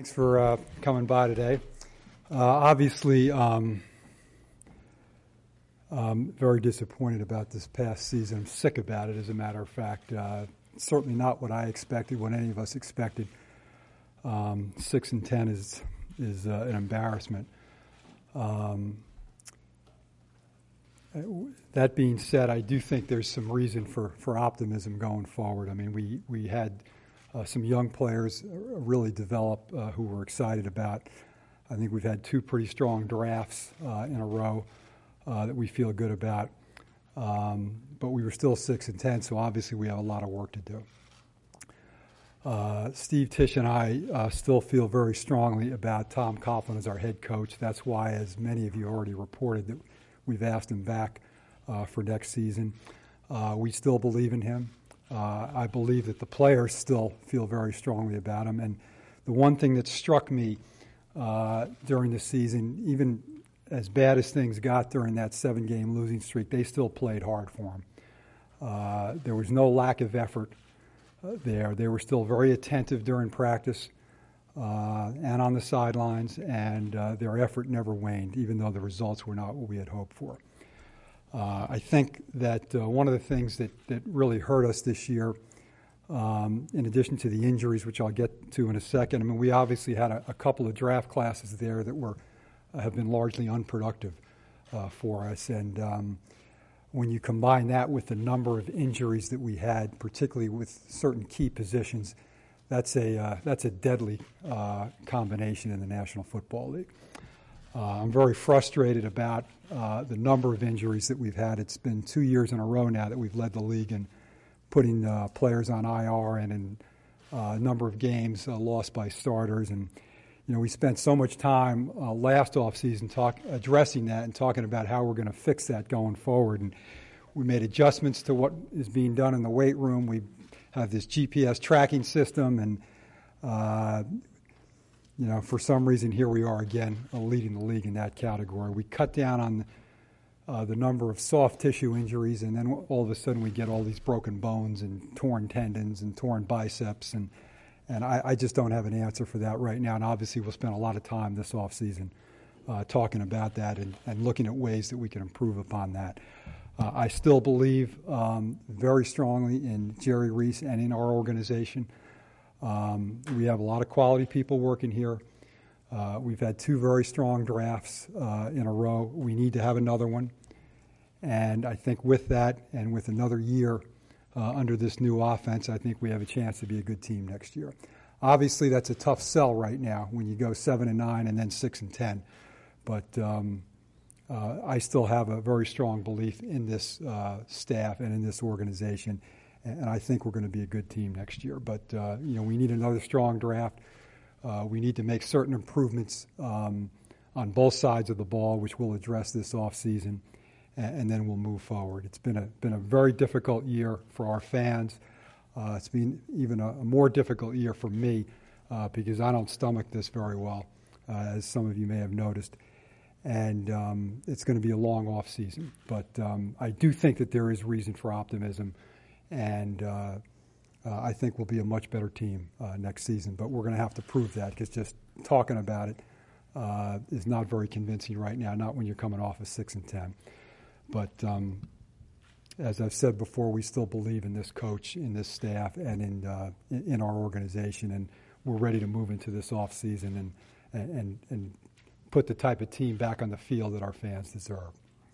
Thanks for coming by today. Obviously, very disappointed about this past season. I'm sick about it, as a matter of fact. Certainly not what I expected, what any of us expected. 6-10 is an embarrassment. That being said, I do think there's some reason for optimism going forward. I mean, we had some young players really develop who we're excited about. I think we've had two pretty strong drafts in a row that we feel good about. But we were still 6-10, so obviously we have a lot of work to do. Steve Tisch and I still feel very strongly about Tom Coughlin as our head coach. That's why, as many of you already reported, that we've asked him back for next season. We still believe in him. I believe that the players still feel very strongly about him. And the one thing that struck me during the season, even as bad as things got during that 7-game losing streak, they still played hard for him. There was no lack of effort there. They were still very attentive during practice and on the sidelines, and their effort never waned, even though the results were not what we had hoped for. I think that one of the things that really hurt us this year, in addition to the injuries, which I'll get to in a second, I mean, we obviously had a couple of draft classes there that have been largely unproductive for us. And when you combine that with the number of injuries that we had, particularly with certain key positions, that's a deadly combination in the National Football League. I'm very frustrated about the number of injuries that we've had. It's been 2 years in a row now that we've led the league in putting players on IR and in a number of games lost by starters. And, you know, we spent so much time last offseason addressing that and talking about how we're going to fix that going forward. And we made adjustments to what is being done in the weight room. We have this GPS tracking system, and you know, for some reason, here we are again, leading the league in that category. We cut down on the number of soft tissue injuries, and then all of a sudden we get all these broken bones and torn tendons and torn biceps, and I just don't have an answer for that right now. And obviously, we'll spend a lot of time this offseason talking about that and looking at ways that we can improve upon that. I still believe very strongly in Jerry Reese and in our organization. We have a lot of quality people working here. We've had two very strong drafts in a row. We need to have another one. And I think with that and with another year under this new offense, I think we have a chance to be a good team next year. Obviously, that's a tough sell right now when you go 7-9 and then 6-10. But I still have a very strong belief in this staff and in this organization. And I think we're going to be a good team next year. But, you know, we need another strong draft. We need to make certain improvements on both sides of the ball, which we'll address this offseason, and then we'll move forward. It's been a very difficult year for our fans. It's been even a more difficult year for me because I don't stomach this very well, as some of you may have noticed. And it's going to be a long offseason. But I do think that there is reason for optimism. And I think we'll be a much better team next season. But we're going to have to prove that, because just talking about it is not very convincing right now, not when you're coming off of 6-10. But as I've said before, we still believe in this coach, in this staff, and in our organization. And we're ready to move into this offseason and put the type of team back on the field that our fans deserve.